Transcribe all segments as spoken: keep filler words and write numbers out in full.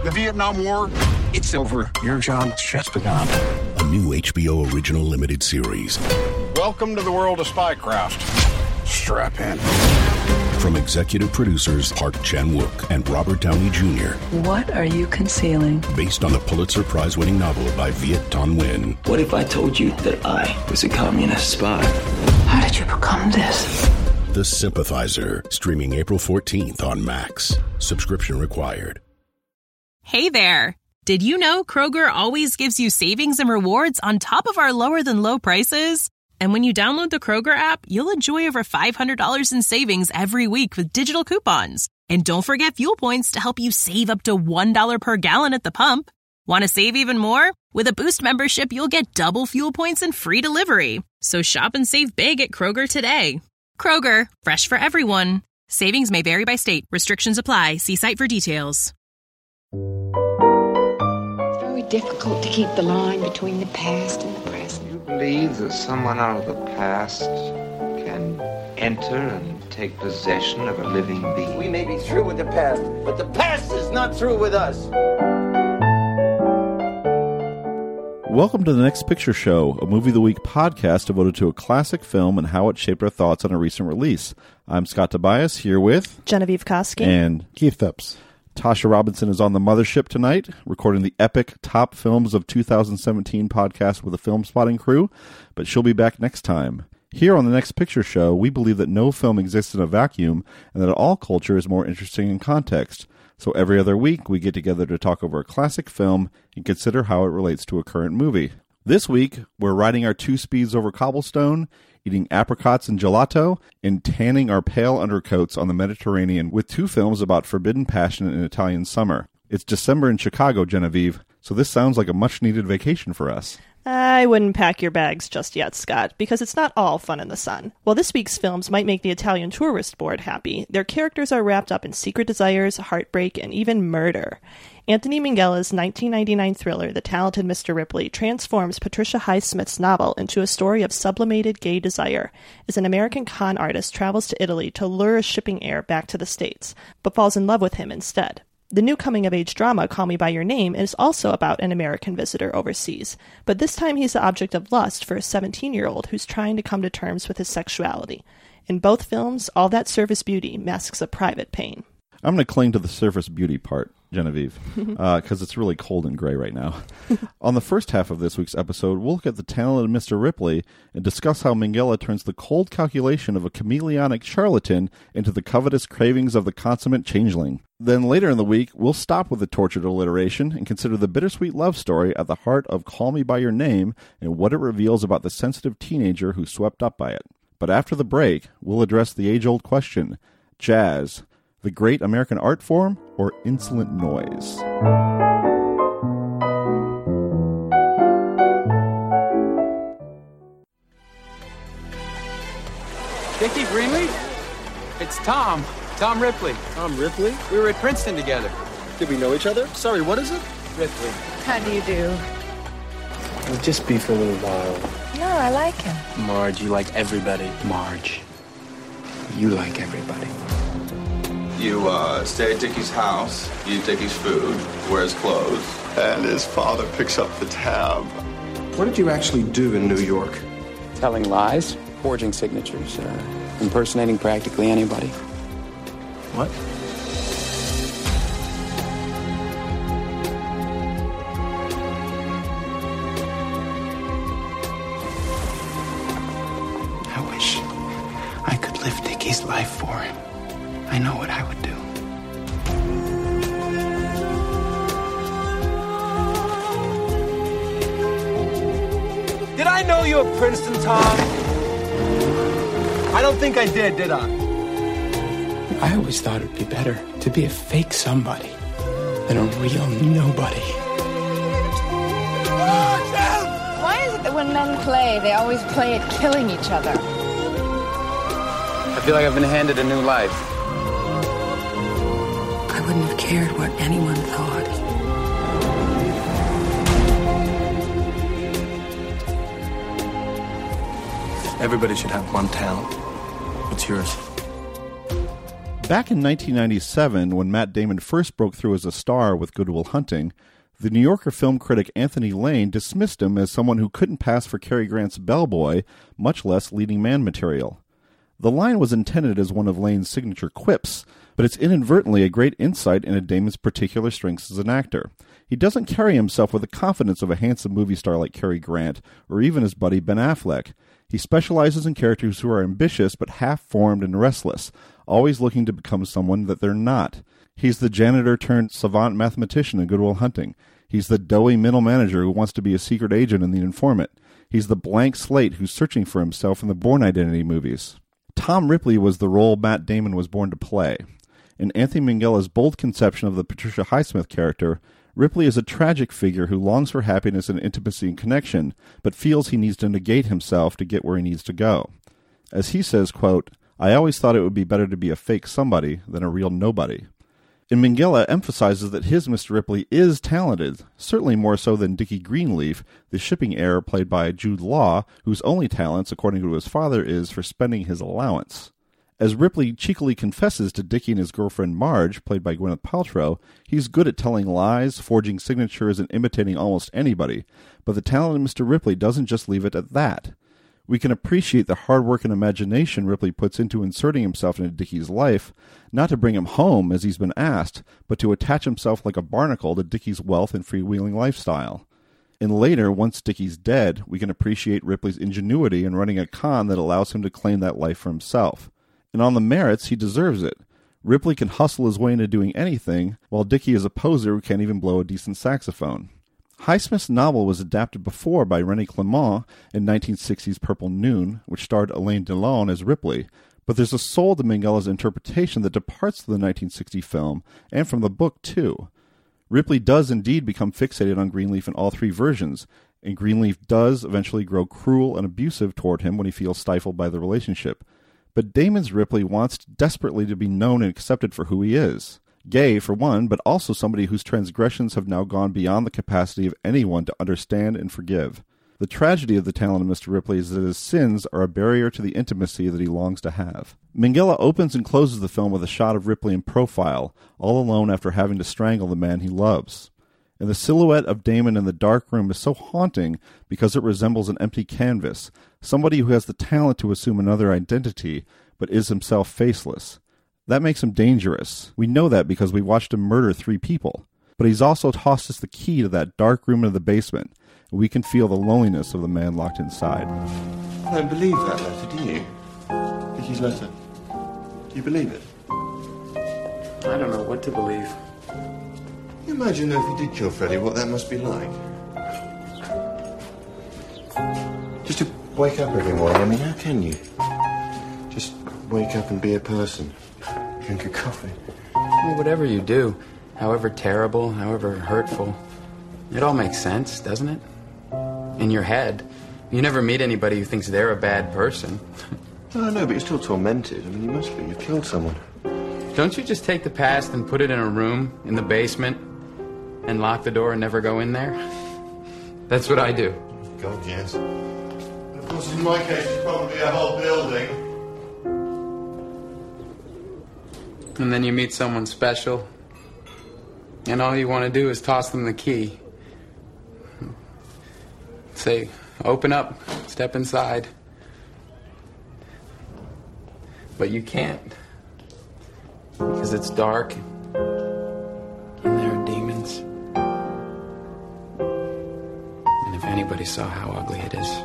The Vietnam War, it's over. Your job's just begun. A new H B O original limited series. Welcome to the world of spycraft. Strap in. From executive producers Park Chan-wook and Robert Downey Junior What are you concealing? Based on the Pulitzer Prize-winning novel by Viet Thanh Nguyen. What if I told you that I was a communist spy? How did you become this? The Sympathizer, streaming April fourteenth on Max. Subscription required. Hey there! Did you know Kroger always gives you savings and rewards on top of our lower-than-low prices? And when you download the Kroger app, you'll enjoy over five hundred dollars in savings every week with digital coupons. And don't forget fuel points to help you save up to one dollar per gallon at the pump. Want to save even more? With a Boost membership, you'll get double fuel points and free delivery. So shop and save big at Kroger today. Kroger, fresh for everyone. Savings may vary by state. Restrictions apply. See site for details. It's very difficult to keep the line between the past and the present. Do you believe that someone out of the past can enter and take possession of a living being? We may be through with the past, but the past is not through with us. Welcome to The Next Picture Show, a Movie of the Week podcast devoted to a classic film and how it shaped our thoughts on a recent release. I'm Scott Tobias, here with Genevieve Koski and Keith Phipps. Tasha Robinson is on the mothership tonight, recording the epic Top Films of two thousand seventeen podcast with the Film Spotting crew, but she'll be back next time. Here on The Next Picture Show, we believe that no film exists in a vacuum and that all culture is more interesting in context. So every other week, we get together to talk over a classic film and consider how it relates to a current movie. This week, we're riding our two speeds over cobblestone, eating apricots and gelato, and tanning our pale undercoats on the Mediterranean with two films about forbidden passion in Italian summer. It's December in Chicago, Genevieve, so this sounds like a much-needed vacation for us. I wouldn't pack your bags just yet, Scott, because it's not all fun in the sun. While this week's films might make the Italian tourist board happy, their characters are wrapped up in secret desires, heartbreak, and even murder. Anthony Minghella's nineteen ninety-nine thriller, The Talented Mister Ripley, transforms Patricia Highsmith's novel into a story of sublimated gay desire, as an American con artist travels to Italy to lure a shipping heir back to the States, but falls in love with him instead. The new coming-of-age drama, Call Me By Your Name, is also about an American visitor overseas, but this time he's the object of lust for a seventeen-year-old who's trying to come to terms with his sexuality. In both films, all that surface beauty masks a private pain. I'm going to cling to the surface beauty part, Genevieve, because uh, it's really cold and gray right now. On the first half of this week's episode, we'll look at The Talented Mister Ripley and discuss how Minghella turns the cold calculation of a chameleonic charlatan into the covetous cravings of the consummate changeling. Then later in the week, we'll stop with the tortured alliteration and consider the bittersweet love story at the heart of Call Me By Your Name and what it reveals about the sensitive teenager who's swept up by it. But after the break, we'll address the age-old question, jazz, the great American art form, or insolent noise? Dickie Greenleaf? It's Tom. Tom Ripley. Tom Ripley? We were at Princeton together. Did we know each other? Sorry, what is it? Ripley. How do you do? We'll just be for a little while. No, I like him. Marge, you like everybody. Marge, you like everybody. You uh, stay at Dickie's house, eat Dickie's food, wear his clothes, and his father picks up the tab. What did you actually do in New York? Telling lies, forging signatures, uh, impersonating practically anybody. What? I wish I could live Dickie's life for him. I know what I would do. Did I know you at Princeton, Tom? I don't think I did, did I? I always thought it'd be better to be a fake somebody than a real nobody. Why is it that when men play, they always play at killing each other? I feel like I've been handed a new life. I wouldn't have cared what anyone thought. Everybody should have one talent. What's yours? Back in nineteen ninety-seven, when Matt Damon first broke through as a star with Good Will Hunting, the New Yorker film critic Anthony Lane dismissed him as someone who couldn't pass for Cary Grant's bellboy, much less leading man material. The line was intended as one of Lane's signature quips, but it's inadvertently a great insight into Damon's particular strengths as an actor. He doesn't carry himself with the confidence of a handsome movie star like Cary Grant, or even his buddy Ben Affleck. He specializes in characters who are ambitious but half-formed and restless, always looking to become someone that they're not. He's the janitor-turned-savant mathematician in Good Will Hunting. He's the doughy middle manager who wants to be a secret agent in The Informant. He's the blank slate who's searching for himself in the Bourne Identity movies. Tom Ripley was the role Matt Damon was born to play. In Anthony Minghella's bold conception of the Patricia Highsmith character, Ripley is a tragic figure who longs for happiness and intimacy and connection, but feels he needs to negate himself to get where he needs to go. As he says, quote, "I always thought it would be better to be a fake somebody than a real nobody." And Minghella emphasizes that his Mister Ripley is talented, certainly more so than Dickie Greenleaf, the shipping heir played by Jude Law, whose only talents, according to his father, is for spending his allowance. As Ripley cheekily confesses to Dickie and his girlfriend Marge, played by Gwyneth Paltrow, he's good at telling lies, forging signatures, and imitating almost anybody, but the talented Mister Ripley doesn't just leave it at that. We can appreciate the hard work and imagination Ripley puts into inserting himself into Dickie's life, not to bring him home as he's been asked, but to attach himself like a barnacle to Dickie's wealth and freewheeling lifestyle. And later, once Dickie's dead, we can appreciate Ripley's ingenuity in running a con that allows him to claim that life for himself. And on the merits, he deserves it. Ripley can hustle his way into doing anything, while Dickie is a poser who can't even blow a decent saxophone. Highsmith's novel was adapted before by René Clément in nineteen sixty's Purple Noon, which starred Alain Delon as Ripley, but there's a soul to Minghella's interpretation that departs from the nineteen sixty film, and from the book too. Ripley does indeed become fixated on Greenleaf in all three versions, and Greenleaf does eventually grow cruel and abusive toward him when he feels stifled by the relationship. But Damon's Ripley wants desperately to be known and accepted for who he is. Gay, for one, but also somebody whose transgressions have now gone beyond the capacity of anyone to understand and forgive. The tragedy of the talented Mister Ripley is that his sins are a barrier to the intimacy that he longs to have. Minghella opens and closes the film with a shot of Ripley in profile, all alone after having to strangle the man he loves. And the silhouette of Damon in the dark room is so haunting because it resembles an empty canvas, somebody who has the talent to assume another identity, but is himself faceless. That makes him dangerous. We know that because we watched him murder three people. But he's also tossed us the key to that dark room in the basement, and we can feel the loneliness of the man locked inside. I don't believe that letter, do you? Dickie's letter. Do you believe it? I don't know what to believe. You imagine if you did kill Freddie, what that must be like? Just to wake up every morning, I mean, how can you? Just wake up and be a person. Drink a coffee. Well, whatever you do, however terrible, however hurtful, it all makes sense, doesn't it? In your head. You never meet anybody who thinks they're a bad person. I know, but you're still tormented. I mean, you must be. You've killed someone. Don't you just take the past and put it in a room in the basement and lock the door and never go in there? That's what I do. God, yes. Of course, in my case, it's probably a whole building. And then you meet someone special, and all you want to do is toss them the key. Say, open up, step inside. But you can't. Because it's dark, and there are demons. And if anybody saw how ugly it is...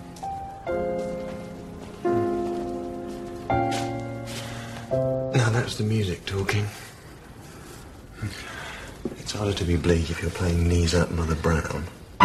Now that's the music talking. It's harder to be bleak if you're playing Knees Up, Mother Brown.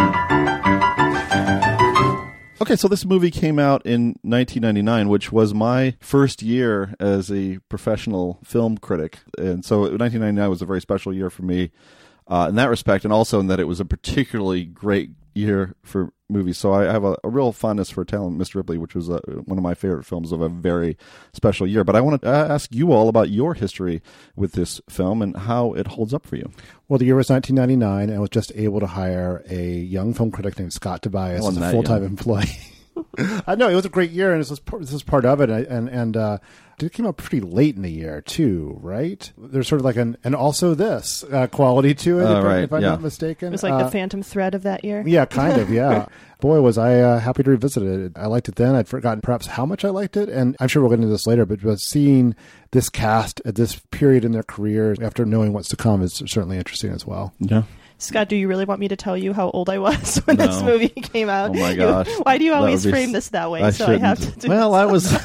Okay, so this movie came out in nineteen ninety-nine, which was my first year as a professional film critic. And so nineteen ninety-nine was a very special year for me uh, in that respect, and also in that it was a particularly great year for movies. So I have a, a real fondness for Talented Mister Ripley, which was uh, one of my favorite films of a very special year. But I want to ask you all about your history with this film and how it holds up for you. Well, the year was nineteen ninety-nine, and I was just able to hire a young film critic named Scott Tobias as a full-time young. employee. I know it was a great year, and this was this was part of it, and and, and uh, it came out pretty late in the year too, right? There's sort of like an and also this uh, quality to it, uh, if, right, if I'm yeah. not mistaken. It was like uh, the phantom thread of that year. Yeah, kind of. Yeah. Boy, was I uh, happy to revisit it. I liked it then. I'd forgotten perhaps how much I liked it, and I'm sure we'll get into this later. But, but seeing this cast at this period in their career, after knowing what's to come, is certainly interesting as well. Yeah. Scott, do you really want me to tell you how old I was when no. this movie came out? Oh my gosh! Why do you always be, frame this that way? I so shouldn't. I have to. Do well, I was.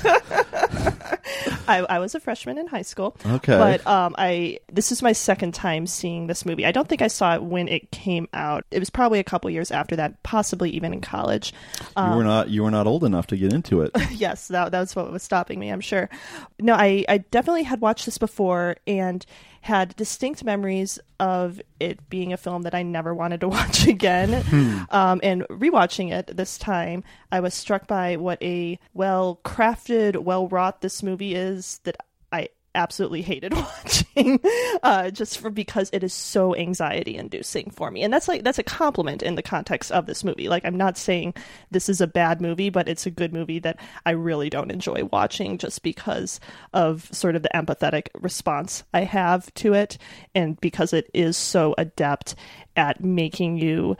I, I was a freshman in high school. Okay. But um, I this is my second time seeing this movie. I don't think I saw it when it came out. It was probably a couple years after that, possibly even in college. Um, you were not you were not old enough to get into it. Yes, that that was what was stopping me, I'm sure. No, I, I definitely had watched this before and had distinct memories of it being a film that I never wanted to watch again. Hmm. Um, and rewatching it this time, I was struck by what a well-crafted, well-wrought this movie is that I absolutely hated watching uh, just for because it is so anxiety inducing for me. And that's like that's a compliment in the context of this movie. Like, I'm not saying this is a bad movie, but it's a good movie that I really don't enjoy watching just because of sort of the empathetic response I have to it, and because it is so adept at making you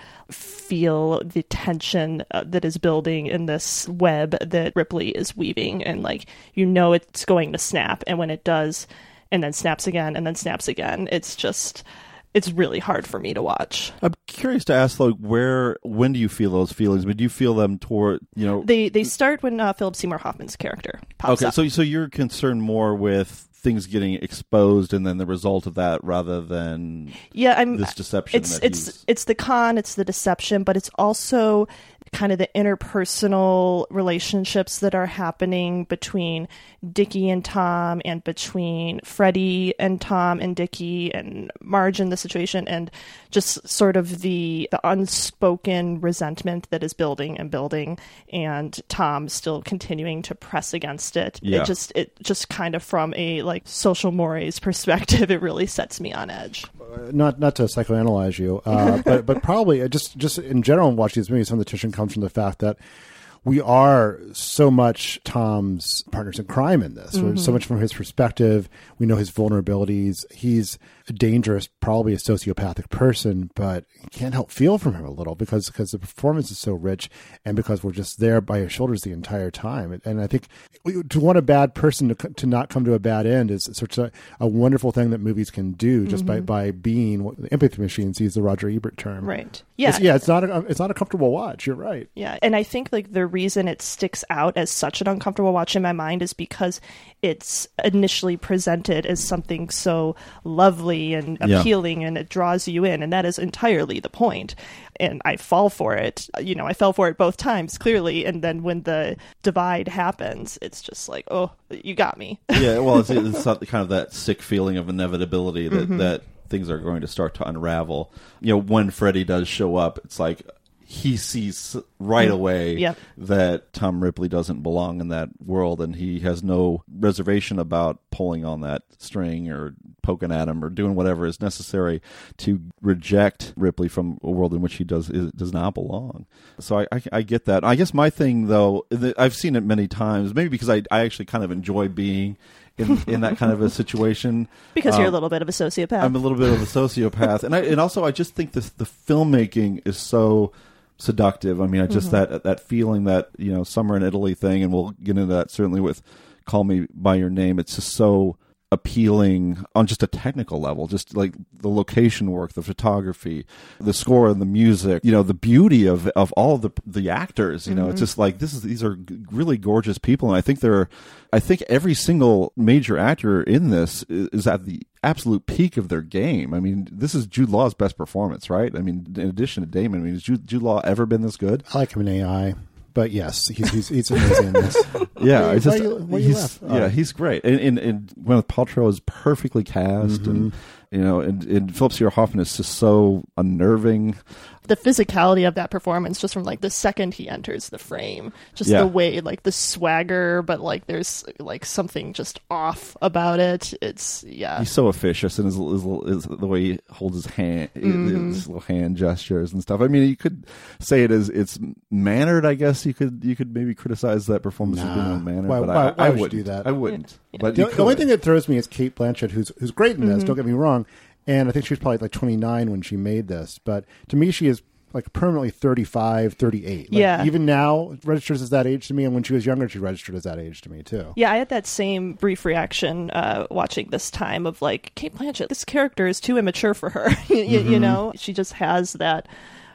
feel the tension uh, that is building in this web that Ripley is weaving. And like, you know, it's going to snap. And when it does, and then snaps again, and then snaps again, it's just, it's really hard for me to watch. I'm curious to ask, like, where, when do you feel those feelings? But do you feel them toward, you know? They they start when uh, Philip Seymour Hoffman's character pops okay, up. so so you're concerned more with things getting exposed and then the result of that rather than yeah, I'm, this deception. It's that it's he's... it's the con, it's the deception, but it's also kind of the interpersonal relationships that are happening between Dickie and Tom, and between Freddie and Tom, and Dickie and Marge in the situation, and just sort of the the unspoken resentment that is building and building, and Tom still continuing to press against it. Yeah. It just it just kind of from a like social mores perspective, it really sets me on edge. Uh, not not to psychoanalyze you, uh, but but probably just just in general, in watching these movies, some of the tension comes from the fact that we are so much Tom's partners in crime in this. Mm-hmm. We're so much from his perspective. We know his vulnerabilities. He's a dangerous, probably a sociopathic person, but you can't help feel from him a little because because the performance is so rich, and because we're just there by his shoulders the entire time. And, and I think to want a bad person to to not come to a bad end is such a, a wonderful thing that movies can do just mm-hmm. by, by being what the empathy machine sees the Roger Ebert term. Right. Yeah. It's, yeah. It's not a, it's not a comfortable watch. You're right. Yeah. And I think like the reason it sticks out as such an uncomfortable watch in my mind is because it's initially presented as something so lovely and appealing, yeah. and it draws you in, and that is entirely the point. And I fall for it. You know, I fell for it both times, clearly, and then when the divide happens, it's just like, oh, you got me. Yeah, well, it's, it's kind of that sick feeling of inevitability that, mm-hmm. that things are going to start to unravel. You know, when Freddie does show up, it's like he sees right away yep. that Tom Ripley doesn't belong in that world, and he has no reservation about pulling on that string or poking at him or doing whatever is necessary to reject Ripley from a world in which he does is, does not belong. So I, I, I get that. I guess my thing, though, I've seen it many times, maybe because I, I actually kind of enjoy being in, in that kind of a situation. Because um, you're a little bit of a sociopath. I'm a little bit of a sociopath. and I, and also I just think this, the filmmaking is so seductive. I mean, I just mm-hmm. that that feeling that, you know, Summer in Italy thing, and we'll get into that certainly with Call Me by Your Name. It's just so appealing on just a technical level, just like the location work, the photography, the score and the music, you know, the beauty of of all the the actors, you know, mm-hmm. it's just like this is these are really gorgeous people, and I think they're I think every single major actor in this is, is at the absolute peak of their game. I mean, this is Jude Law's best performance, right? I mean, in addition to Damon, I mean, has Jude, Jude Law ever been this good? I like him in A I. But yes, he's he's, he's amazing in this. Yeah, it's just, why you, why he's, you laugh? yeah, Oh. he's great. And, and, and Gwyneth Paltrow is perfectly cast, Mhm. and you know, and, and Philip Seymour Hoffman is just so unnerving. the physicality of that performance, just from like the second he enters the frame, just Yeah. the way, like the swagger, but like there's like something just off about it. It's yeah. He's so officious in his, his, his the way he holds his hand, Mhm. his little hand gestures and stuff. I mean, you could say it as it's mannered. I guess you could you could maybe criticize that performance as being Nah. unmannered, Why- but why- I, why I would you wouldn't do that? I wouldn't. Yeah. But The, you the only could. thing that throws me is Kate Blanchett, who's who's great in this. Mhm. Don't get me wrong, and I think she was probably like twenty-nine when she made this. But to me, she is like permanently thirty-five, thirty-eight. Like, Yeah. Even now, it registers as that age to me, and when she was younger, she registered as that age to me too. Yeah, I had that same brief reaction uh, watching this time of like, Kate Blanchett, this character is too immature for her. you, Mm-hmm. you know, she just has that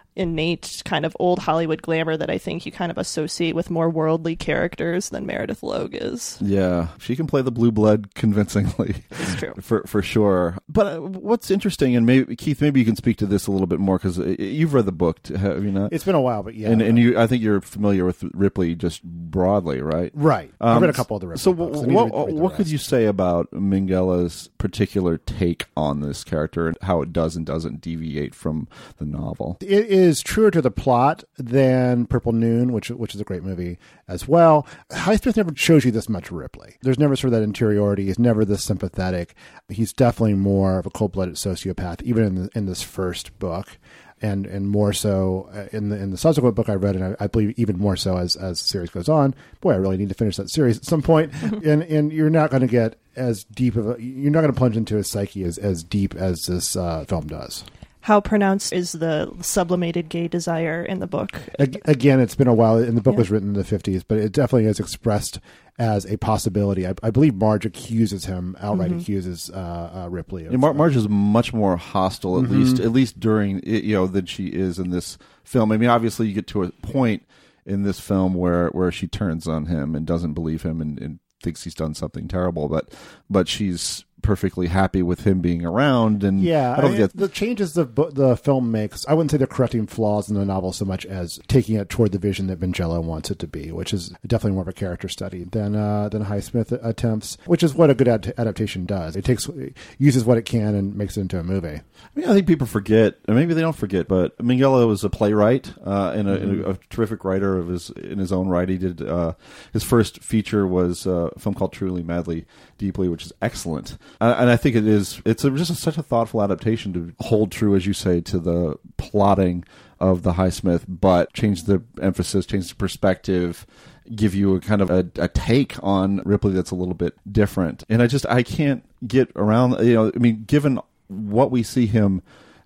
innate kind of old Hollywood glamour that I think you kind of associate with more worldly characters than Meredith Logue is. Yeah, she can play the blue blood convincingly. It's true. for for sure. But uh, what's interesting, and maybe Keith, maybe you can speak to this a little bit more because you've read the book, have you not? It's been a while, but yeah. and and you, I think you're familiar with Ripley just broadly, right? Right. I've read a couple of the Ripley So, books. I w- need to what, read- read the what could rest. you say about Minghell's particular take on this character and how it does and doesn't deviate from the novel? It is truer to the plot than Purple Noon, which which is a great movie as well. Highsmith never shows you this much Ripley. There's never sort of that interiority. He's never this sympathetic. He's definitely more of a cold-blooded sociopath, even in the, in this first book, and and more so uh, in the in the subsequent book I read, and I, I believe even more so as as the series goes on. Boy, I really need to finish that series at some point. and and you're not going to get as deep of a. You're not going to plunge into his psyche as as deep as this uh, film does. How pronounced is the sublimated gay desire in the book? Ag- Again, it's been a while, and the book Yeah. was written in the fifties, but it definitely is expressed as a possibility. I, I believe Marge accuses him, outright Mhm. accuses uh, uh, Ripley. Of, Yeah, Mar- Marge is much more hostile, at Mhm. least at least during it, you know than she is in this film. I mean, obviously, you get to a point in this film where, where she turns on him and doesn't believe him and, and thinks he's done something terrible, but but she's perfectly happy with him being around. And Yeah, I don't I- get the changes the bu- the film makes. I wouldn't say they're correcting flaws in the novel so much as taking it toward the vision that Minghella wants it to be, which is definitely more of a character study than uh, than Highsmith attempts, which is what a good ad- adaptation does. It takes uses what it can and makes it into a movie. I mean, I think people forget, or maybe they don't forget, but Minghella was a playwright uh, and, a, Mm-hmm. and a, a terrific writer of his in his own right. He did uh, his first feature was uh, a film called Truly, Madly, Deeply, which is excellent, uh, and I think it is it's a, just a, such a thoughtful adaptation to hold true, as you say, to the plotting of the Highsmith, but change the emphasis, change the perspective, give you a kind of a, a take on Ripley that's a little bit different. And I just I can't get around. You know, I mean, given what we see him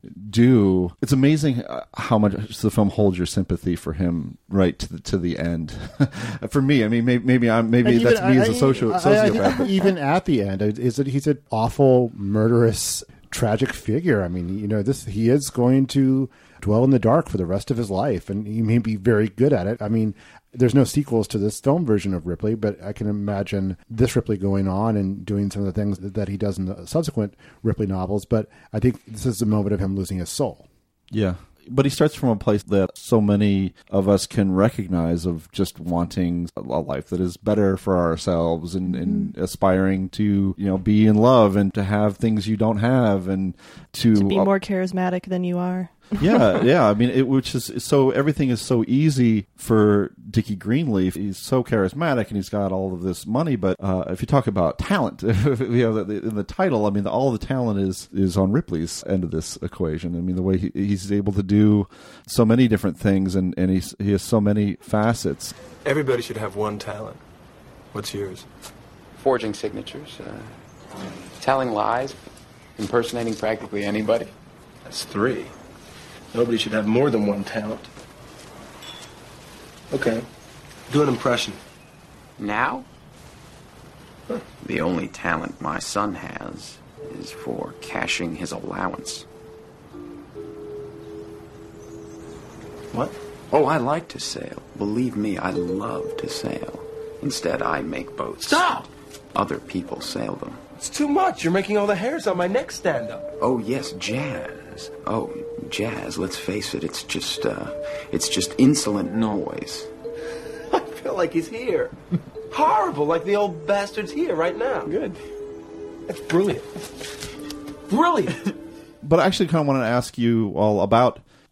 do, it's amazing how much the film holds your sympathy for him right to the to the end. For me, I mean, maybe, maybe I'm maybe And that's even- me I- as a socio- I- I- sociopath. but- even at the end, is that he's an awful, murderous, tragic figure. I mean, you know, this he is going to dwell in the dark for the rest of his life, and he may be very good at it. I mean, there's no sequels to this film version of Ripley, but I can imagine this Ripley going on and doing some of the things that, that he does in the subsequent Ripley novels. But I think this is the moment of him losing his soul. Yeah. But he starts from a place that so many of us can recognize of just wanting a life that is better for ourselves and, and aspiring to, you know, be in love and to have things you don't have and to, To be more charismatic than you are. yeah, yeah. I mean, it, which is so everything is so easy for Dickie Greenleaf. He's so charismatic and he's got all of this money. But uh, if you talk about talent, you know, the, in the title, I mean, the, all the talent is is on Ripley's end of this equation. I mean, the way he, he's able to do so many different things, and and he's, he has so many facets. Everybody should have one talent. What's yours? Forging signatures, uh, telling lies, impersonating practically anybody. That's three. Nobody should have more than one talent. Okay. Do an impression. Now? Huh. The only talent my son has is for cashing his allowance. What? Oh, I like to sail. Believe me, I love to sail. Instead, I make boats. Stop! Other people sail them. It's too much. You're making all the hairs on my neck stand up. Oh, yes, jazz. Oh, jazz, let's face it, it's just, uh, it's just insolent noise. I feel like he's here. Horrible, like the old bastard's here right now. Good. That's brilliant. Brilliant. But I actually kind of want to ask you all about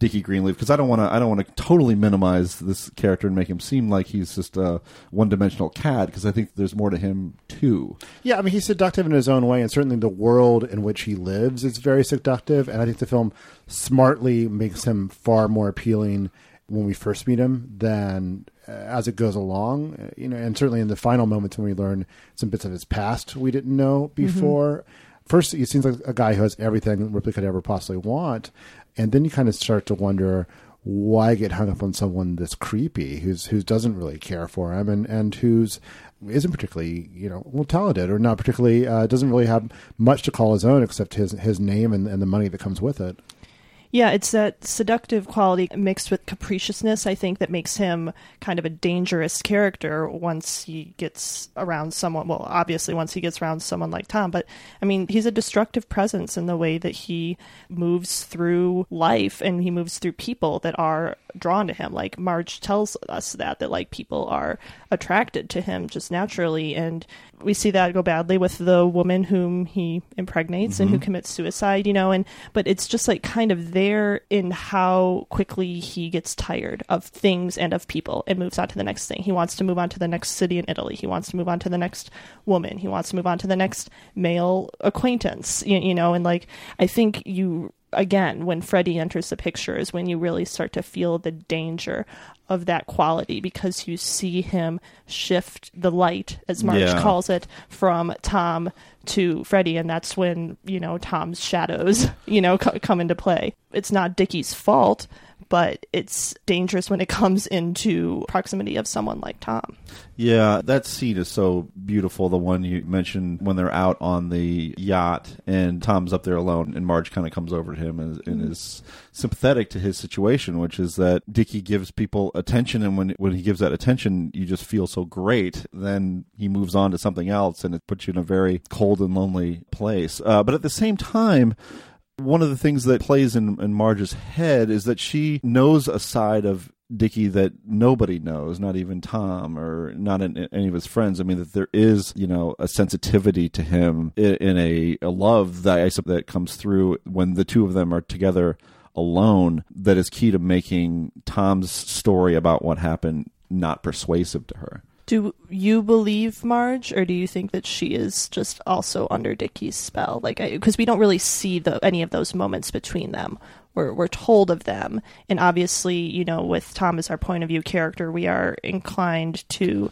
Dickie Greenleaf, because I don't want to I don't want to totally minimize this character and make him seem like he's just a one-dimensional cad, because I think there's more to him too. Yeah, I mean, he's seductive in his own way, and certainly the world in which he lives is very seductive, and I think the film smartly makes him far more appealing when we first meet him than uh, as it goes along, you know, and certainly in the final moments when we learn some bits of his past we didn't know before. Mm-hmm. First, he seems like a guy who has everything Ripley could ever possibly want, and then you kind of start to wonder why get hung up on someone this creepy, who's who doesn't really care for him, and and who's isn't particularly, you know, well talented, or not particularly uh, doesn't really have much to call his own except his his name and, and the money that comes with it. Yeah, it's that seductive quality mixed with capriciousness, I think, that makes him kind of a dangerous character once he gets around someone. Well, obviously, once he gets around someone like Tom. But, I mean, he's a destructive presence in the way that he moves through life and he moves through people that are drawn to him. Like, Marge tells us that, that, like, people are attracted to him just naturally. And we see that go badly with the woman whom he impregnates mm-hmm. and who commits suicide, you know. And but it's just, like, kind of there in how quickly he gets tired of things and of people and moves on to the next thing. He wants to move on to the next city in Italy. He wants to move on to the next woman. He wants to move on to the next male acquaintance, you, you know, and like, I think you, again, when Freddie enters the picture is when you really start to feel the danger of that quality, because you see him shift the light, as Marge yeah. calls it, from Tom to Freddie, and that's when, you know, Tom's shadows, you know, co- come into play. It's not Dickie's fault, but it's dangerous when it comes into proximity of someone like Tom. Yeah, that scene is so beautiful, the one you mentioned when they're out on the yacht and Tom's up there alone and Marge kind of comes over to him and, and is sympathetic to his situation, which is that Dickie gives people attention, and when when he gives that attention, you just feel so great. Then he moves on to something else, and it puts you in a very cold and lonely place. Uh, but at the same time, one of the things that plays in, in Marge's head is that she knows a side of Dickie that nobody knows, not even Tom or not in, in any of his friends. I mean, that there is, you know, a sensitivity to him in, in a, a love that I that comes through when the two of them are together alone, that is key to making Tom's story about what happened not persuasive to her. Do you believe Marge, or do you think that she is just also under Dickie's spell? Like, because we don't really see the, any of those moments between them. We're we're told of them, and obviously, you know, with Tom as our point of view character, we are inclined to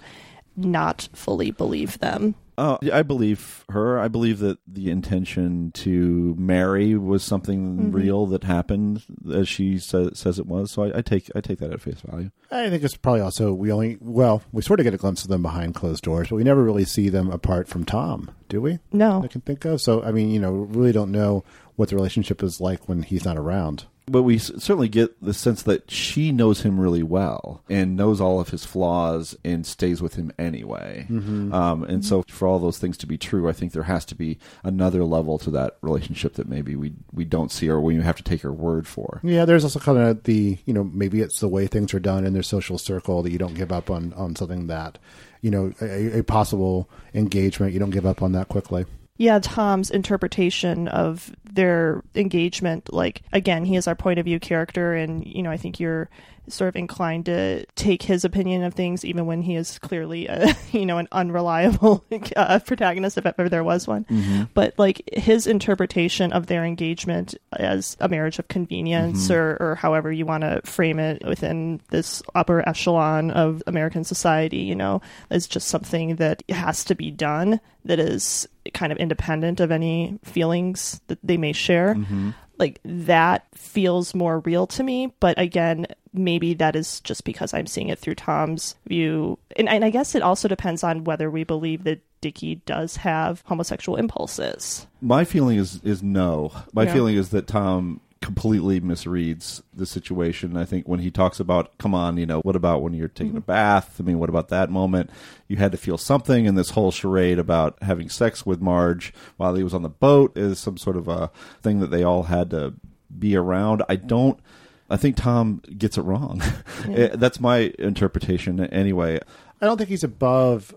not fully believe them. Oh, I believe her. I believe that the intention to marry was something mm-hmm. real that happened, as she sa- says it was. So I, I take I take that at face value. I think it's probably also, we only, well, we sort of get a glimpse of them behind closed doors, but we never really see them apart from Tom, do we? No. I can think of. So, I mean, you know, we really don't know what the relationship is like when he's not around. But we certainly get the sense that she knows him really well and knows all of his flaws and stays with him anyway. Mm-hmm. Um, and mm-hmm. so for all those things to be true, I think there has to be another level to that relationship that maybe we we don't see, or we have to take her word for. Yeah, there's also kind of the, you know, maybe it's the way things are done in their social circle that you don't give up on, on something that, you know, a, a possible engagement, you don't give up on that quickly. Yeah, Tom's interpretation of their engagement, like, again, he is our point of view character, and, you know, I think you're sort of inclined to take his opinion of things, even when he is clearly, a, you know, an unreliable uh, protagonist, if ever there was one. Mm-hmm. But, like, his interpretation of their engagement as a marriage of convenience, mm-hmm. or, or however you want to frame it within this upper echelon of American society, you know, is just something that has to be done, that is kind of independent of any feelings that they may share. Mm-hmm. Like, that feels more real to me. But again, maybe that is just because I'm seeing it through Tom's view. And, and I guess it also depends on whether we believe that Dickie does have homosexual impulses. My feeling is, is no. My yeah. feeling is that Tom completely misreads the situation. I think when he talks about, come on, you know, what about when you're taking mm-hmm. a bath? I mean, what about that moment? You had to feel something, and this whole charade about having sex with Marge while he was on the boat is some sort of a thing that they all had to be around. I don't, I think Tom gets it wrong. Yeah. That's my interpretation anyway. I don't think he's above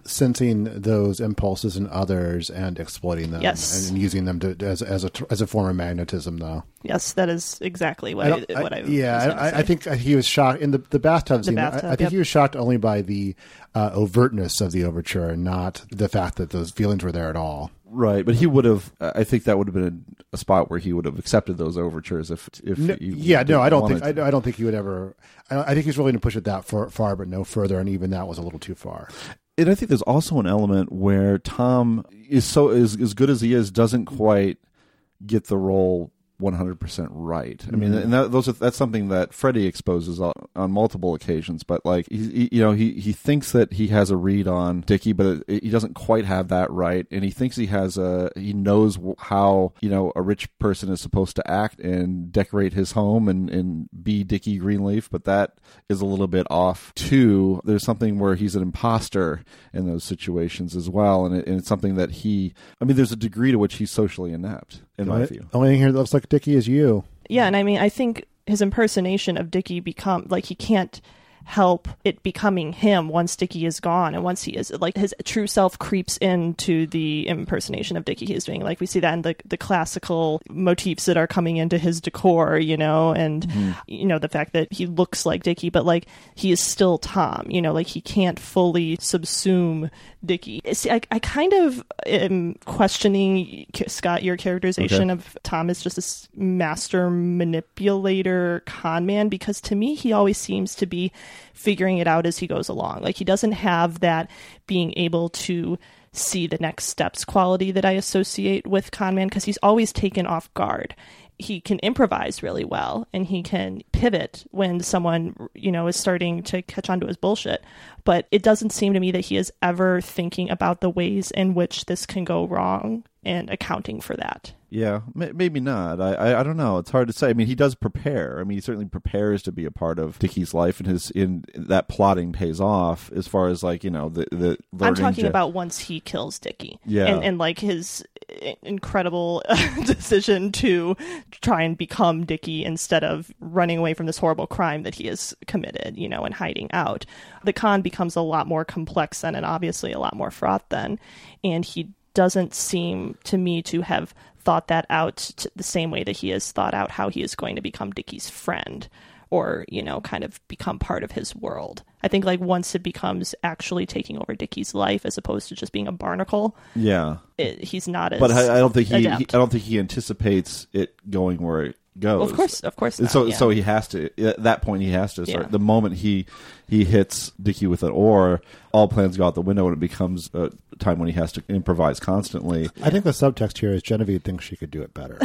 sensing those impulses in others and exploiting them, Yes. and using them to, as as a as a form of magnetism, though. Yes, that is exactly what I I, don't- what I, I- yeah, was gonna I, say. I think he was shocked in the the bathtub The scene. I- bathtub, I, think yep. he was shocked only by the uh, overtness of the overture, and not the fact that those feelings were there at all. Right, but he would have. I think that would have been a, a spot where he would have accepted those overtures if, if No, you yeah, no, I don't think wanted I, I don't think he would ever. I, I think he's willing to push it that far, far, but no further, and even that was a little too far. And I think there's also an element where Tom is so is as good as he is, doesn't quite get the role one hundred percent right. I mean, Mhm. and that, those are, that's something that Freddie exposes on, on multiple occasions. But like, he, he, you know, he, he thinks that he has a read on Dickie, but it, he doesn't quite have that right. And he thinks he has a he knows how, you know, a rich person is supposed to act and decorate his home and and be Dickie Greenleaf, but that is a little bit off too. There's something where he's an imposter in those situations as well, and, it, and it's something that he. I mean, there's a degree to which he's socially inept, in my The view. only thing here that looks like Dickie is you. Yeah, and I mean, I think his impersonation of Dickie become like he can't help it becoming him once Dickie is gone, and once he is like his true self creeps into the impersonation of Dickie he is doing. Like we see that in the the classical motifs that are coming into his decor, you know, and Mhm. you know the fact that he looks like Dickie, but like he is still Tom. You know, like he can't fully subsume Dickie. See, I, I kind of am questioning, Scott, your characterization Okay. of Tom as just this master manipulator con man, because to me he always seems to be figuring it out as he goes along. Like he doesn't have that being able to see the next steps quality that I associate with con man, because he's always taken off guard. He can improvise really well, and he can pivot when someone, you know, is starting to catch on to his bullshit. But it doesn't seem to me that he is ever thinking about the ways in which this can go wrong and accounting for that. Yeah, may- maybe not. I, I I don't know. It's hard to say. I mean, he does prepare. I mean, he certainly prepares to be a part of Dickie's life, and his in that plotting pays off as far as like you know the the. I'm learning talking to- about once he kills Dickie, Yeah. and and like his incredible decision to try and become Dickie instead of running away from this horrible crime that he has committed, you know, and hiding out. The con becomes a lot more complex then, and obviously a lot more fraught then, and he doesn't seem to me to have thought that out to the same way that he has thought out how he is going to become Dickie's friend, or, you know, kind of become part of his world. I think like once it becomes actually taking over Dickie's life as opposed to just being a barnacle, Yeah, it, he's not as but I, I don't think he, he. I adept. don't think he anticipates it going where it goes. Of course, of course And not, so, yeah. so he has to. At that point, he has to start. Yeah. The moment he he hits Dickie with an oar, all plans go out the window, and it becomes a time when he has to improvise constantly. I think the subtext here is Genevieve thinks she could do it better.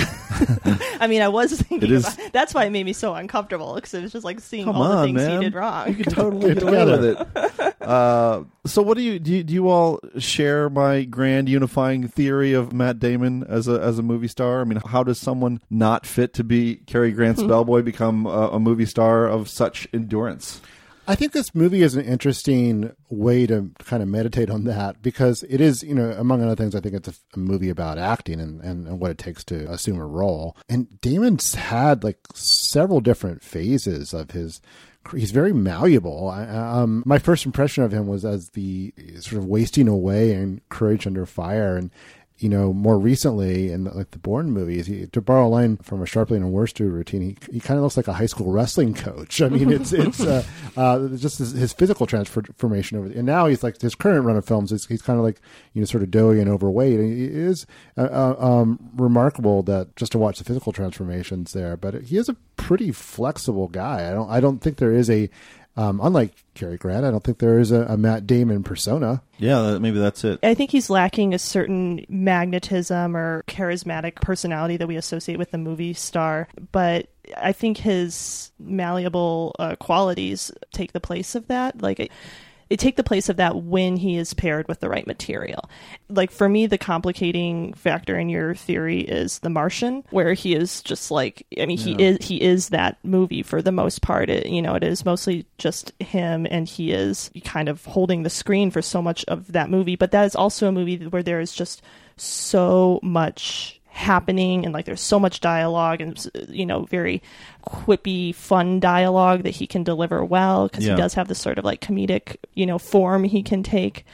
I mean, I was thinking It is- about, that's why it made me so uncomfortable, because it was just like seeing Come all the on, things man. he did wrong. You could totally get away with it. Uh, so, what do you do? You, do you all share my grand unifying theory of Matt Damon as a as a movie star? I mean, how does someone not fit to be Cary Grant's bellboy become a, a movie star of such endurance? I think this movie is an interesting way to kind of meditate on that, because it is, you know, among other things, I think it's a, a movie about acting and, and, and what it takes to assume a role. And Damon's had like several different phases of his. He's very malleable. I, um, my first impression of him was as the sort of wasting away in Courage Under Fire, and you know, more recently in like the Bourne movies, he, to borrow a line from a Sharply and Worsted routine, he he kind of looks like a high school wrestling coach. I mean, it's it's uh, uh, just his, his physical transformation over, the, and now he's like his current run of films. Is, he's kind of like you know sort of doughy and overweight. And it is uh, uh, um, remarkable that just to watch the physical transformations there. But he is a pretty flexible guy. I don't I don't think there is a Um, unlike Cary Grant, I don't think there is a, a Matt Damon persona. Yeah, that, maybe that's it. I think he's lacking a certain magnetism or charismatic personality that we associate with the movie star, but I think his malleable uh, qualities take the place of that. Like, it, they take the place of that when he is paired with the right material. Like, for me, the complicating factor in your theory is The Martian, where he is just like, I mean, Yeah. he is he is that movie for the most part. It, you know, it is mostly just him, and he is kind of holding the screen for so much of that movie. But that is also a movie where there is just so much happening, and like there's so much dialogue and, you know, very quippy, fun dialogue that he can deliver well, because Yeah. he does have this sort of like comedic, you know, form he can take.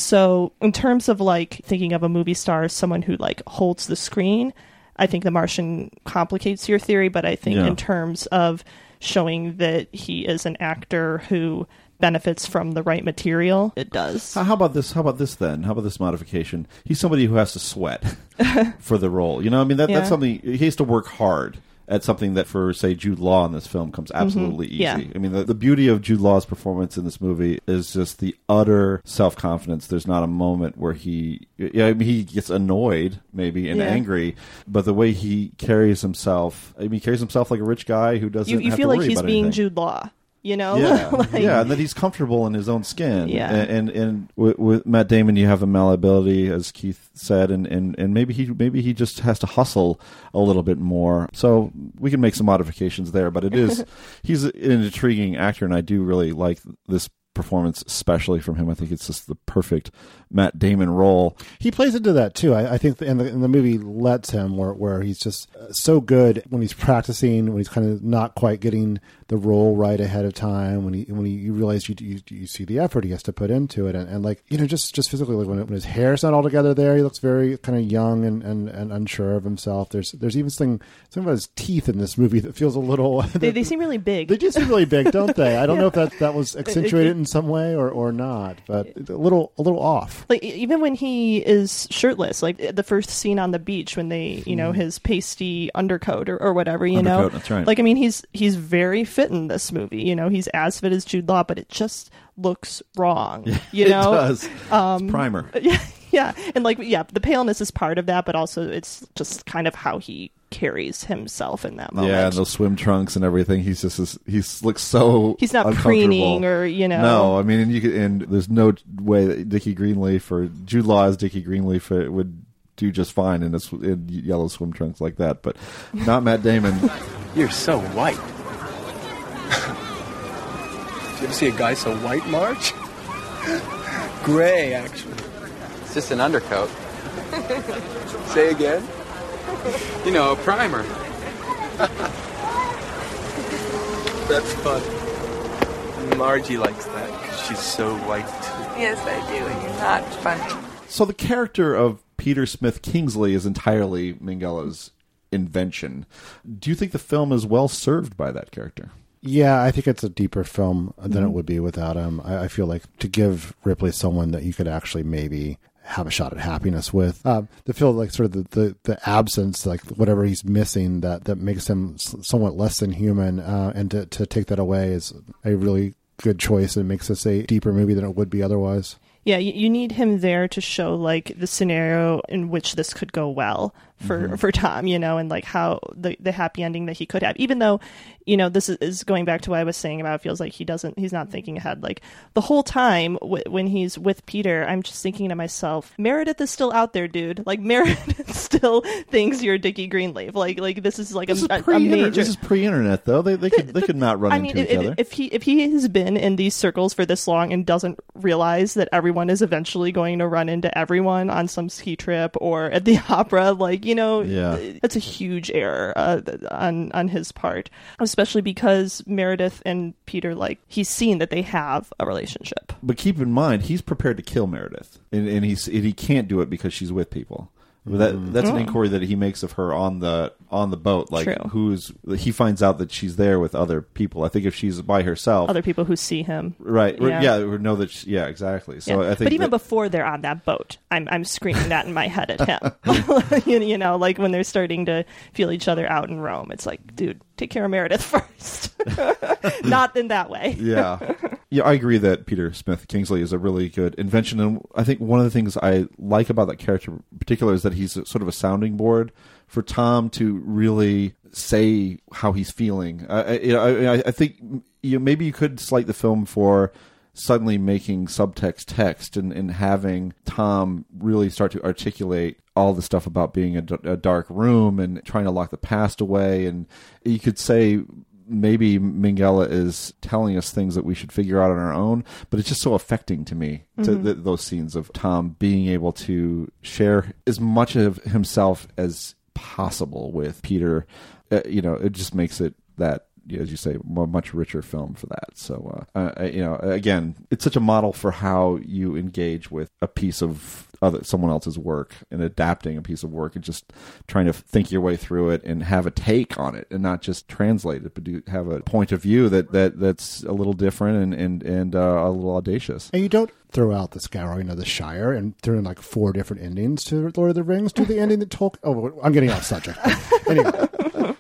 So in terms of like thinking of a movie star as someone who like holds the screen, I think The Martian complicates your theory, but I think Yeah. in terms of showing that he is an actor who benefits from the right material, it does. How how about this? How about this then? How about this modification? He's somebody who has to sweat for the role. You know, I mean, that, Yeah. that's something, he has to work hard at something that for, say, Jude Law in this film comes absolutely Mhm. easy. Yeah. I mean, the, the beauty of Jude Law's performance in this movie is just the utter self-confidence. There's not a moment where he, yeah, I mean, he gets annoyed, maybe, and Yeah. angry, but the way he carries himself, I mean, he carries himself like a rich guy who doesn't You, you have feel to like worry he's about being anything. Jude Law, you know? Yeah, Like- yeah, and that he's comfortable in his own skin. Yeah. and and, and with, with Matt Damon, you have a malleability, as Keith said, and, and, and maybe he maybe he just has to hustle a little bit more. So we can make some modifications there, but it is he's an intriguing actor, and I do really like this performance, especially from him. I think it's just the perfect Matt Damon role. He plays into that too. I, I think, the, and, the, and the movie lets him where where he's just uh, so good when he's practicing, when he's kind of not quite getting the role right ahead of time. When he when he, you realize you, you you see the effort he has to put into it, and, and like you know, just just physically, like when, when his hair's not all together, there he looks very kind of young and, and, and unsure of himself. There's there's even something something about his teeth in this movie that feels a little. They, they seem really big. They do seem really big, don't they? I don't Yeah. know if that that was accentuated in some way or, or not, but a little a little off. Like e- even when he is shirtless, like the first scene on the beach when they, you know, his pasty undercoat or, or whatever, you know, Undercoat, that's right. like I mean, he's he's very fit in this movie. You know, he's as fit as Jude Law, but it just looks wrong. Yeah, you it know, does. Um, It's primer. Yeah, yeah, and like yeah, the paleness is part of that, but also it's just kind of how he carries himself in that moment. Yeah, and those swim trunks and everything. He's just this, he's looks so He's not uncomfortable. preening or, you know. No, I mean, and you could, and there's no way that Dickie Greenleaf or Jude Law as Dickie Greenleaf uh, would do just fine in, a, sw- in yellow swim trunks like that, but not Matt Damon. You're so white. Did you ever see a guy so white, Marge? Gray, actually. It's just an undercoat. Say again? You know, a primer. That's fun. Margie likes that because she's so white. Yes, I do, and you're not funny. So the character of Peter Smith Kingsley is entirely Minghell's invention. Do you think the film is well served by that character? Yeah, I think it's a deeper film than Mhm. it would be without him. I, I feel like to give Ripley someone that you could actually maybe have a shot at happiness with, uh, to feel like sort of the, the, the absence, like whatever he's missing that, that makes him s- somewhat less than human, uh, and to, to take that away is a really good choice and makes this a deeper movie than it would be otherwise. Yeah, you, you need him there to show like the scenario in which this could go well for, Mhm. for Tom, you know, and like how the, the happy ending that he could have, even though, you know, this is, is going back to what I was saying about it feels like he doesn't, he's not thinking ahead. Like the whole time w- when he's with Peter, I'm just thinking to myself, Meredith is still out there, dude. Like Meredith still thinks you're Dickie Greenleaf. Like, like this is like This, a, is a, pre- a major. this is pre-internet, though. They they could they could not run I into mean, each if, other. if he if he has been in these circles for this long and doesn't realize that everyone is eventually going to run into everyone on some ski trip or at the opera, like you know, Yeah. that's a huge error uh, on on his part, especially because Meredith and Peter, like he's seen that they have a relationship. But keep in mind, he's prepared to kill Meredith, and, and he's and he can't do it because she's with people. That that's an Oh. inquiry that he makes of her on the on the boat. Like True. who's he finds out that she's there with other people. I think if she's by herself, Other people who see him, right? Yeah. Yeah, or know that. She, yeah, exactly. So Yeah. I think, but even that, before they're on that boat, I'm I'm screaming that in my head at him. you, you know, like when they're starting to feel each other out in Rome, it's like, dude, take care of Meredith first. Not in that way. yeah, yeah, I agree that Peter Smith Kingsley is a really good invention, and I think one of the things I like about that character in particular is that he's a, sort of a sounding board for Tom to really say how he's feeling. Uh, I, you know, I, I think you know, maybe you could slight the film for suddenly making subtext text and, and having Tom really start to articulate all the stuff about being a, d- a dark room and trying to lock the past away. And you could say maybe Minghella is telling us things that we should figure out on our own, but it's just so affecting to me, to Mhm. th- those scenes of Tom being able to share as much of himself as possible with Peter. Uh, you know, it just makes it that, as you say, a much richer film for that. So, uh, uh, you know, again, it's such a model for how you engage with a piece of other someone else's work and adapting a piece of work and just trying to think your way through it and have a take on it and not just translate it, but do have a point of view that, that that's a little different and and and uh, a little audacious. And you don't throw out the scouring of the Shire and throw in like four different endings to Lord of the Rings. Do the ending that Tolkien. Oh, I'm getting off subject. Anyway.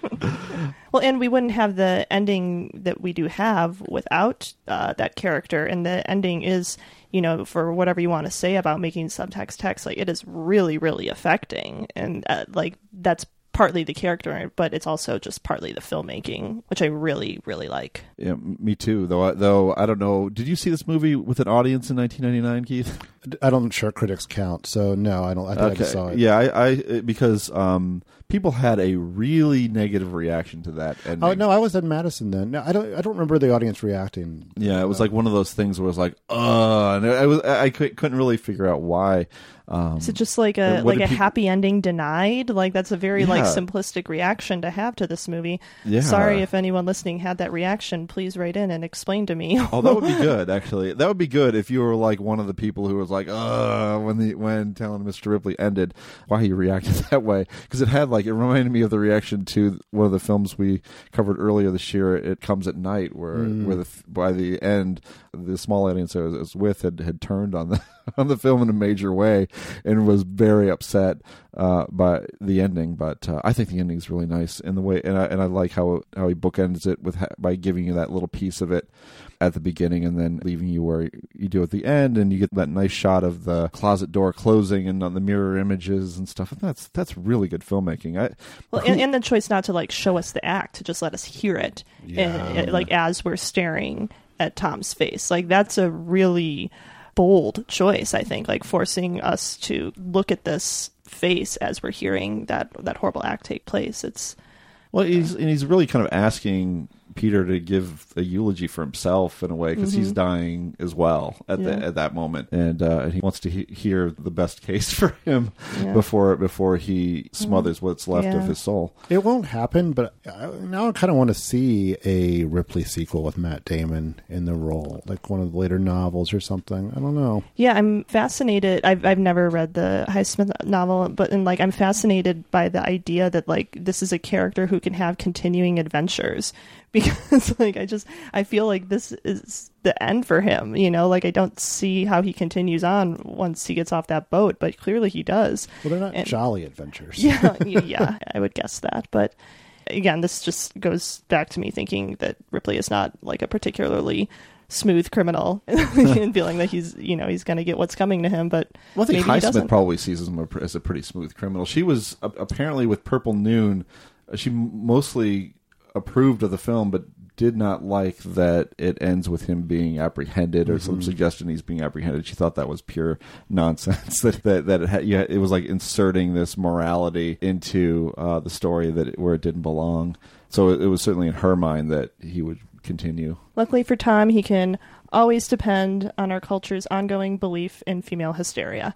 Well, and we wouldn't have the ending that we do have without uh, that character. And the ending is, you know, for whatever you want to say about making subtext text, like it is really, really affecting. And uh, like that's partly the character, but it's also just partly the filmmaking, which I really, really like. Yeah, me too. Though, I, though I don't know. Did you see this movie with an audience in nineteen ninety-nine, Keith? I don't sure critics count, so no, I don't. I think okay. I just saw it. Yeah, I, I because um, people had a really negative reaction to that ending. Oh no, I was at Madison then. No, I don't. I don't remember the audience reacting. Yeah, it was uh, like one of those things where it was like, uh, and I was I couldn't really figure out why. Um, Is it just like a like a people... happy ending denied? Like that's a very yeah. like simplistic reaction to have to this movie. Yeah. Sorry if anyone listening had that reaction. Please write in and explain to me. Oh, that would be good. Actually, that would be good if you were like one of the people who was like, uh, when the when Talon and Mister Ripley ended, why he reacted that way, because it had like it reminded me of the reaction to one of the films we covered earlier this year. It Comes at Night, where mm. where the, by the end the small audience I was, I was with had, had turned on the on the film in a major way and was very upset uh, by the ending. But uh, I think the ending is really nice in the way, and I and I like how how he bookends it with by giving you that little piece of it at the beginning and then leaving you where you do at the end, and you get that nice shot of the closet door closing and on the mirror images and stuff. And that's that's really good filmmaking. I well, and, and the choice not to like show us the act, to just let us hear it, yeah. and, like as we're staring at Tom's face. Like that's a really bold choice, I think, like forcing us to look at this face as we're hearing that that horrible act take place. It's well, he's and he's really kind of asking Peter to give a eulogy for himself in a way, because mm-hmm. he's dying as well at yeah. the at that moment, and uh, and he wants to he- hear the best case for him yeah. before before he smothers what's left yeah. of his soul. It won't happen, but I, now I kind of want to see a Ripley sequel with Matt Damon in the role, like one of the later novels or something. I don't know. Yeah, I'm fascinated. I've I've never read the Highsmith novel, but and like I'm fascinated by the idea that like this is a character who can have continuing adventures. Because like I just I feel like this is the end for him, you know, like I don't see how he continues on once he gets off that boat, but clearly he does. Well, they're not and, jolly adventures. Yeah, yeah, I would guess that. But again, this just goes back to me thinking that Ripley is not like a particularly smooth criminal and feeling that he's, you know, he's going to get what's coming to him. But well, I think maybe Highsmith probably sees him as a pretty smooth criminal. She was uh, apparently with Purple Noon, she mostly approved of the film, but did not like that it ends with him being apprehended, or mm-hmm. some suggestion he's being apprehended. She thought that was pure nonsense. that that, that it, had, yeah, it was like inserting this morality into uh, the story that it, where it didn't belong. So it, it was certainly in her mind that he would continue. Luckily for Tom, he can always depend on our culture's ongoing belief in female hysteria.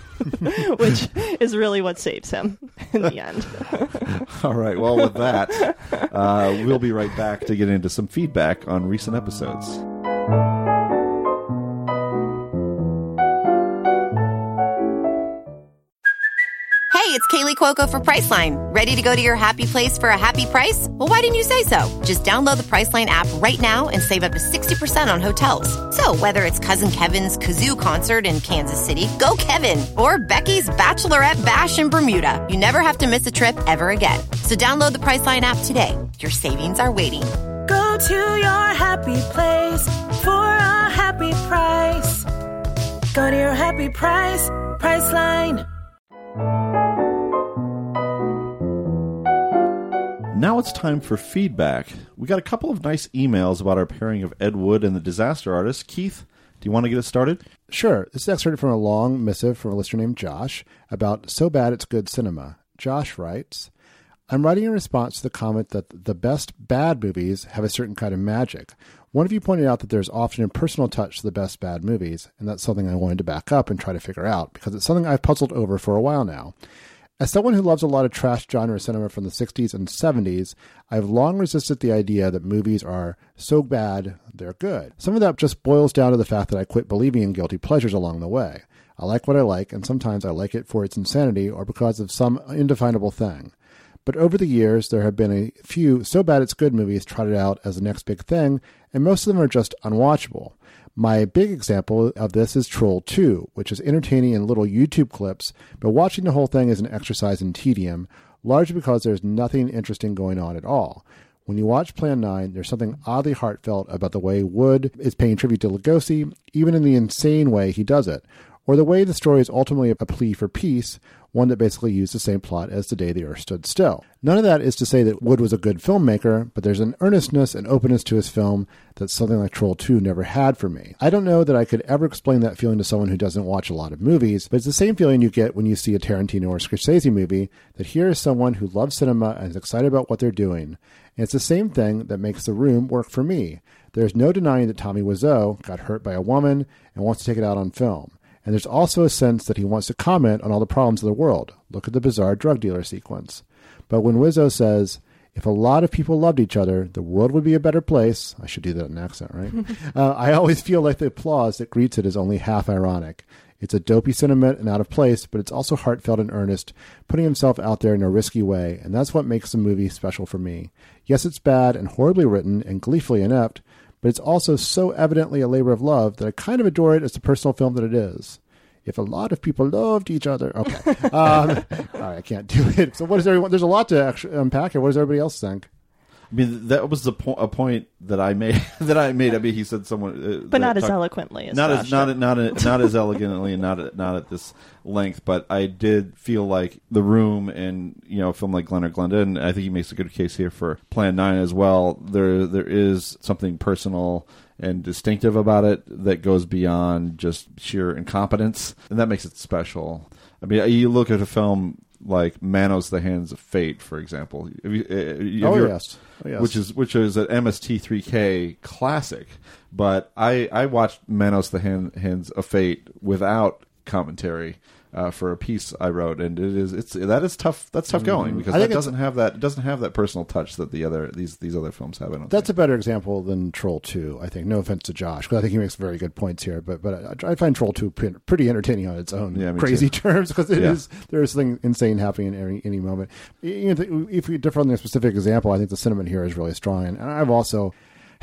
Which is really what saves him in the end. All right. Well, with that, uh, we'll be right back to get into some feedback on recent episodes. Hey, it's Kaylee Cuoco for Priceline. Ready to go to your happy place for a happy price? Well, why didn't you say so? Just download the Priceline app right now and save up to sixty percent on hotels. So whether it's Cousin Kevin's Kazoo Concert in Kansas City, go Kevin, or Becky's Bachelorette Bash in Bermuda, you never have to miss a trip ever again. So download the Priceline app today. Your savings are waiting. Go to your happy place for a happy price. Go to your happy price, Priceline. Now it's time for feedback. We got a couple of nice emails about our pairing of Ed Wood and the Disaster Artist. Keith, do you want to get us started? Sure. This is excerpted from a long missive from a listener named Josh about So Bad It's Good Cinema. Josh writes, I'm writing in response to the comment that the best bad movies have a certain kind of magic. One of you pointed out that there's often a personal touch to the best bad movies, and that's something I wanted to back up and try to figure out, because it's something I've puzzled over for a while now. As someone who loves a lot of trash genre cinema from the sixties and seventies, I've long resisted the idea that movies are so bad they're good. Some of that just boils down to the fact that I quit believing in guilty pleasures along the way. I like what I like, and sometimes I like it for its insanity or because of some indefinable thing. But over the years, there have been a few so bad it's good movies trotted out as the next big thing, and most of them are just unwatchable. My big example of this is Troll two, which is entertaining in little YouTube clips, but watching the whole thing is an exercise in tedium, largely because there's nothing interesting going on at all. When you watch Plan nine, there's something oddly heartfelt about the way Wood is paying tribute to Lugosi, even in the insane way he does it, or the way the story is ultimately a plea for peace, one that basically used the same plot as The Day the Earth Stood Still. None of that is to say that Wood was a good filmmaker, but there's an earnestness and openness to his film that something like Troll two never had for me. I don't know that I could ever explain that feeling to someone who doesn't watch a lot of movies, but it's the same feeling you get when you see a Tarantino or Scorsese movie, that here is someone who loves cinema and is excited about what they're doing. And it's the same thing that makes The Room work for me. There's no denying that Tommy Wiseau got hurt by a woman and wants to take it out on film. And there's also a sense that he wants to comment on all the problems of the world. Look at the bizarre drug dealer sequence. But when Wiseau says, if a lot of people loved each other, the world would be a better place. I should do that in an accent, right? uh, I always feel like the applause that greets it is only half ironic. It's a dopey sentiment and out of place, but it's also heartfelt and earnest, putting himself out there in a risky way. And that's what makes the movie special for me. Yes, it's bad and horribly written and gleefully inept, but it's also so evidently a labor of love that I kind of adore it as the personal film that it is. If a lot of people loved each other. Okay. Um, all right, I can't do it. So what does everyone, there's a lot to actually unpack here. What does everybody else think? I mean, that was the po- a point that I made. that I made. I mean, he said someone, uh, but not talk, as eloquently as not Josh as not not not, not as elegantly and not at, not at this length. But I did feel like The Room and you know a film like Glen or Glenda, and I think he makes a good case here for Plan nine as well. There there is something personal and distinctive about it that goes beyond just sheer incompetence, and that makes it special. I mean, you look at a film like Manos: The Hands of Fate, for example. Have you, have oh, you, yes. oh yes, which is which is an M S T three K classic. But I I watched Manos: The Hand, Hands of Fate without commentary uh, for a piece I wrote, and it is it's that is tough. That's tough going because that doesn't have that it doesn't have that personal touch that the other these these other films have. I don't That's think. a better example than Troll two, I think. No offense to Josh, because I think he makes very good points here. But but I, I find Troll two pretty entertaining on its own yeah, crazy too. terms because it yeah. is there is something insane happening in any, any moment. You know, if we differ on the specific example, I think the sentiment here is really strong, and I've also.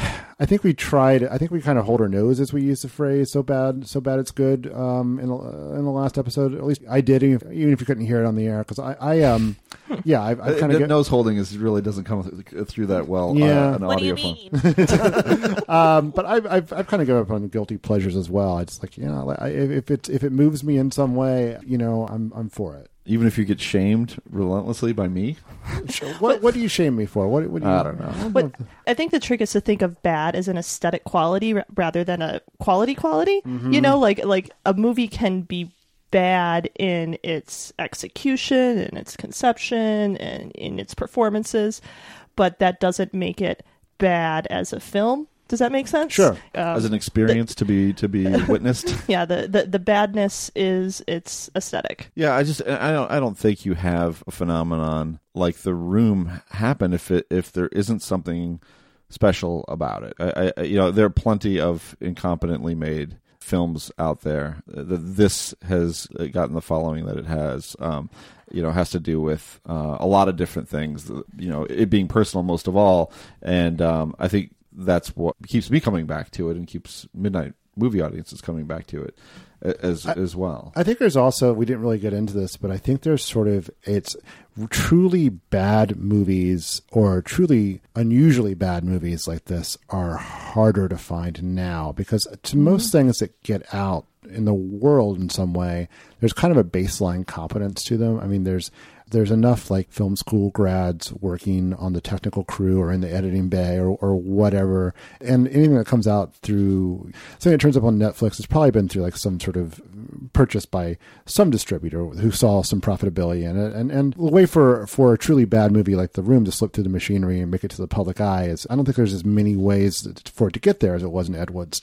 I think we tried. I think we kind of hold our nose as we use the phrase "so bad, so bad it's good." Um, in the, uh, in the last episode, at least I did, even if, even if you couldn't hear it on the air, because I, I, um, yeah, I've, I've kind of nose holding is really doesn't come through that well. Yeah, uh, an what audio do you phone. mean? um, but I've, I've, I've kind of given up on guilty pleasures as well. I just like, you know, I, if it if it moves me in some way, you know, I'm I'm for it. Even if you get shamed relentlessly by me? what what do you shame me for? What, what do you, I don't know. But I think the trick is to think of bad as an aesthetic quality r- rather than a quality quality. Mm-hmm. You know, like like a movie can be bad in its execution, in its conception, and in its performances, but that doesn't make it bad as a film. Does that make sense? Sure. Um, As an experience the, to be to be witnessed. Yeah, the, the the badness is its aesthetic. Yeah, I just I don't I don't think you have a phenomenon like The Room happen if it if there isn't something special about it. I, I you know there are plenty of incompetently made films out there. This has gotten the following that it has. Um, you know, has to do with uh, a lot of different things. You know, it being personal most of all, and um, I think. That's what keeps me coming back to it and keeps midnight movie audiences coming back to it as I, as well. I think there's also, we didn't really get into this, but I think there's sort of, it's truly bad movies or truly unusually bad movies like this are harder to find now because to mm-hmm. most things that get out in the world in some way, there's kind of a baseline competence to them. I mean, there's There's enough like film school grads working on the technical crew or in the editing bay or, or whatever. And anything that comes out through something that turns up on Netflix has probably been through like some sort of purchase by some distributor who saw some profitability in it. And, and the way for, for a truly bad movie like The Room to slip through the machinery and make it to the public eye is, I don't think there's as many ways for it to get there as it was in Ed Wood's day.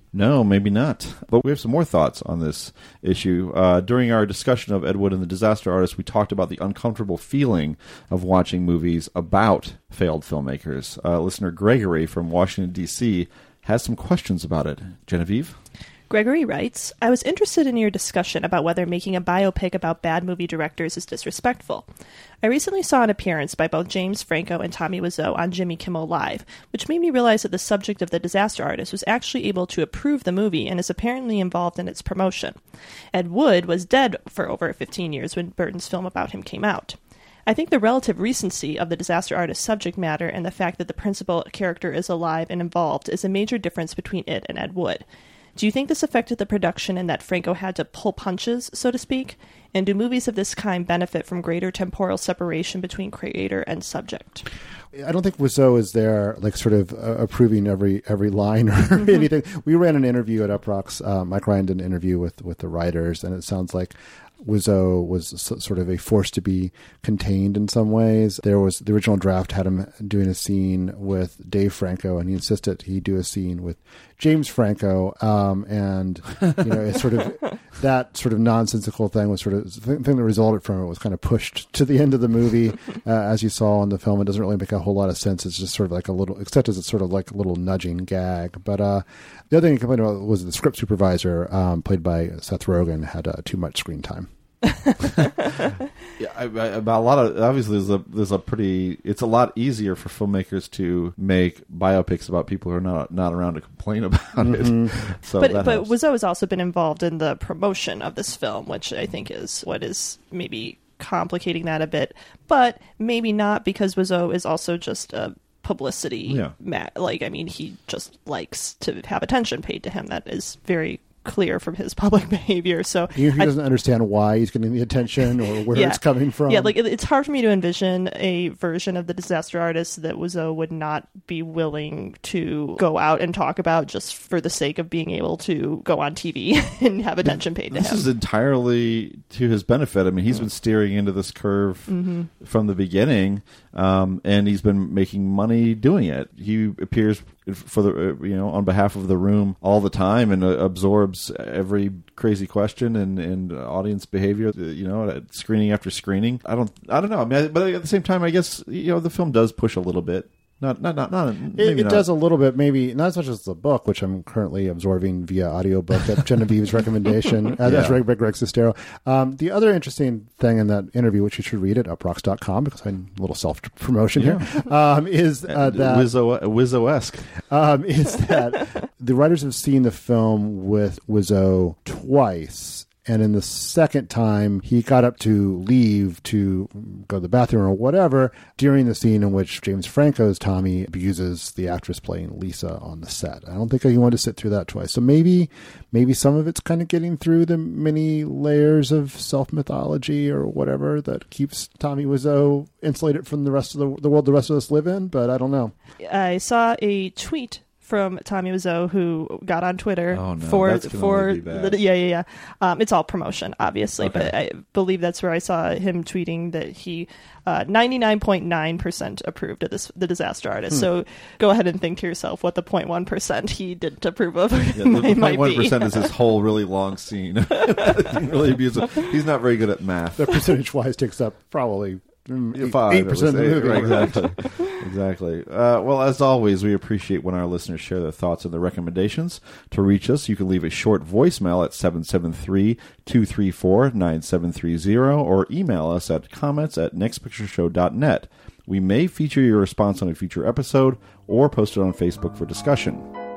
No, maybe not. But we have some more thoughts on this issue. Uh, during our discussion of Ed Wood and the Disaster Artist, we talked about the uncomfortable feeling of watching movies about failed filmmakers. Uh, listener Gregory from Washington, D C has some questions about it. Genevieve? Gregory writes, I was interested in your discussion about whether making a biopic about bad movie directors is disrespectful. I recently saw an appearance by both James Franco and Tommy Wiseau on Jimmy Kimmel Live, which made me realize that the subject of The Disaster Artist was actually able to approve the movie and is apparently involved in its promotion. Ed Wood was dead for over fifteen years when Burton's film about him came out. I think the relative recency of The Disaster Artist subject matter and the fact that the principal character is alive and involved is a major difference between it and Ed Wood. Do you think this affected the production in that Franco had to pull punches, so to speak? And do movies of this kind benefit from greater temporal separation between creator and subject? I don't think Wiseau is there, like, sort of uh, approving every every line or mm-hmm. anything. We ran an interview at Uproxx. Uh, Mike Ryan did an interview with, with the writers, and it sounds like Wiseau was sort of a force to be contained in some ways. There was the original draft had him doing a scene with Dave Franco, and he insisted he do a scene with James Franco. Um, and you know, it's sort of that sort of nonsensical thing was sort of the thing that resulted from it was kind of pushed to the end of the movie, uh, as you saw in the film. It doesn't really make a whole lot of sense. It's just sort of like a little, except as it's sort of like a little nudging gag. But uh, the other thing he complained about was the script supervisor, um, played by Seth Rogen, had uh, too much screen time. yeah, I, I, about a lot of obviously there's a there's a pretty it's a lot easier for filmmakers to make biopics about people who are not not around to complain about mm-hmm. it. So but that but helps. Wiseau has also been involved in the promotion of this film, which I think is what is maybe complicating that a bit, but maybe not, because Wiseau is also just a publicity yeah. ma- like I mean he just likes to have attention paid to him. That is very clear from his public behavior. So he, he doesn't I, understand why he's getting the attention or where yeah, it's coming from. Yeah, like it, it's hard for me to envision a version of The Disaster Artist that Wiseau would not be willing to go out and talk about just for the sake of being able to go on T V and have attention paid to this him. This is entirely to his benefit. I mean, he's been steering into this curve mm-hmm. from the beginning, um, and he's been making money doing it. He appears for the you know on behalf of the room all the time and uh, absorbs every crazy question and, and audience behavior, you know, screening after screening. I don't I don't know. I mean, but at the same time, I guess you know the film does push a little bit. Not, not, not, not. Maybe it it not. does a little bit, maybe not as much as the book, which I'm currently absorbing via audiobook at Genevieve's recommendation. As yeah. Greg, Greg Sestero. Um, the other interesting thing in that interview, which you should read at uproxx dot com, because I'm a little self promotion yeah. here, um, is uh, that Wiseau, Wiseau-esque. Um, is that the writers have seen the film with Wiseau twice. And in the second time, he got up to leave to go to the bathroom or whatever during the scene in which James Franco's Tommy abuses the actress playing Lisa on the set. I don't think he wanted to sit through that twice. So maybe maybe some of it's kind of getting through the many layers of self-mythology or whatever that keeps Tommy Wiseau insulated from the rest of the, the world the rest of us live in. But I don't know. I saw a tweet from Tommy Wiseau, who got on Twitter oh, no. for That's for the, yeah yeah yeah. Um, it's all promotion, obviously, okay. but I believe that's where I saw him tweeting that he ninety-nine point nine percent approved of this, The Disaster Artist. Hmm. So go ahead and think to yourself what the zero point one percent he didn't approve of. Yeah, the zero point one percent is his whole really long scene. Really abusive. He's not very good at math. That percentage wise takes up probably Five, eight percent of the movie. Right, exactly. exactly. Uh, well, as always, we appreciate when our listeners share their thoughts and their recommendations. To reach us, you can leave a short voicemail at seven seven three, two three four, nine seven three zero or email us at comments at next picture show dot net. We may feature your response on a future episode or post it on Facebook for discussion.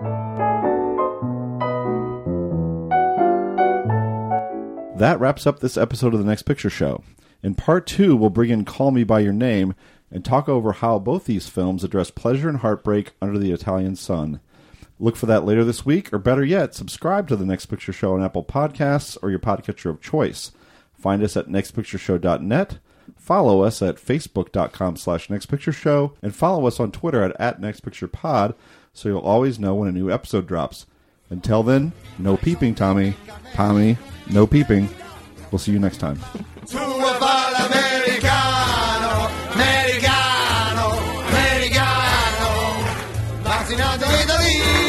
That wraps up this episode of The Next Picture Show. In part two, we'll bring in Call Me By Your Name and talk over how both these films address pleasure and heartbreak under the Italian sun. Look for that later this week, or better yet, subscribe to The Next Picture Show on Apple Podcasts or your podcatcher of choice. Find us at next picture show dot net, follow us at facebook.com slash nextpictureshow, and follow us on Twitter at, at nextpicturepod so you'll always know when a new episode drops. Until then, no peeping, Tommy. Tommy, no peeping. We'll see you next time. Tu parla americano, americano, americano, vaccinato in Italy.